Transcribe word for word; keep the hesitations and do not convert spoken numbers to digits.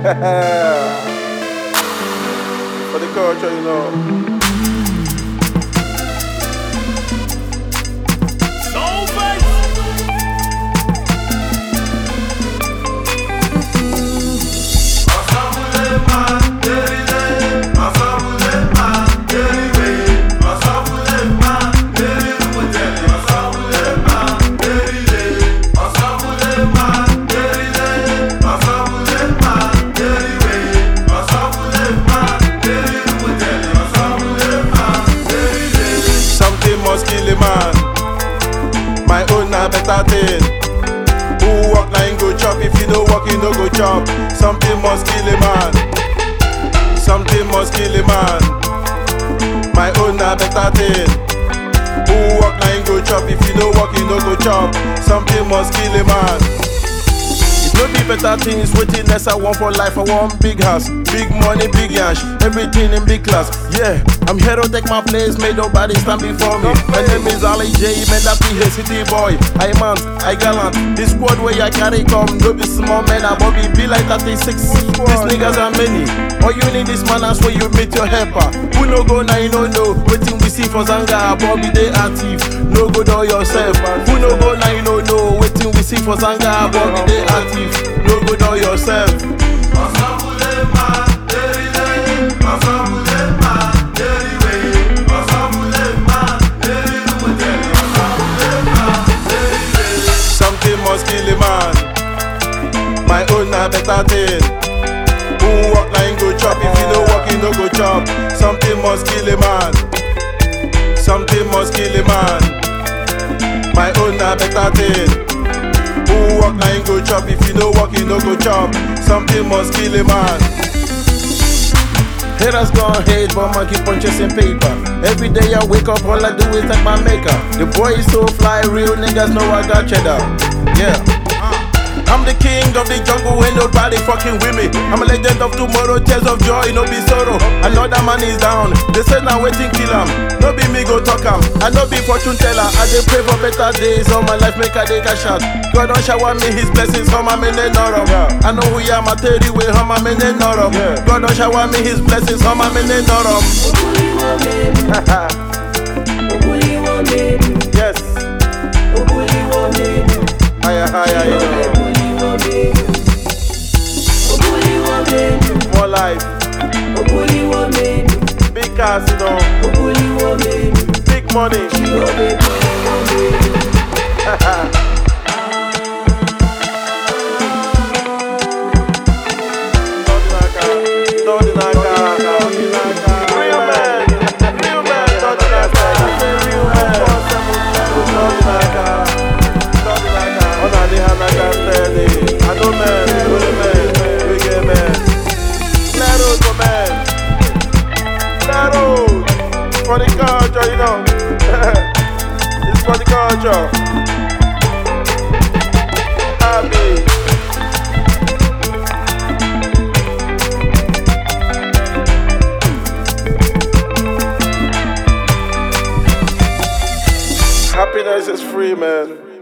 For the culture, you know. Must kill a man. My own na better thing. Who walk line go chop? If you no walk, you no go chop. Something must kill a man. Something must kill a man. My own na better thing. Who walk line go chop? If you no walk, you no go chop. Something must kill a man. No be better things, waiting less I want for life. I want big house, big money, big yash, everything in big class. Yeah, I'm here to take my place, may nobody stand before me. My name is Ali J, man that be a city boy. I man, I gallant, this squad where I carry come. No be small man, I Bobby be like thirty-six. These niggas are many, all you need is manners where you meet your helper. Who no go now, you no know, waiting we see for Zanga, Bobby they active. No go do yourself, who no go now, you no know, waiting we see for Zanga, Bobby they active. No go do yourself. Something must kill a man. My own na better thing. Who walk line go chop? If you no walk, you no go chop. Something must kill a man. Something must kill a man. My own na better thing. Who walk line go chop? If you no walk, you no go chop. Something must kill a man. Haters gon' hate, but man keep on chasing paper. Every day I wake up, all I do is take my maker. The boy is so fly, real niggas know I got cheddar. Yeah. I'm the king of the jungle, ain't nobody fucking with me. I'm a legend of tomorrow, tears of joy, no be sorrow. Another man is down, they say now waiting kill him. No be me go talk him, I no be fortune teller. I dey pray for better days, all my life make I dey cash out. God don't shower me his blessings, how my men they not up. I know who I am, I tell you way, how my men they not up. God don't shower me his blessings, how my men they not up. Yes. Higher, higher, you know. More life. Big cars, you know. Big money. Real man. Real man. Real man. I know man. Good man. Big man. Claro, man. Claro. For the culture, you know. It's for the culture. Happy. Happiness is free, man.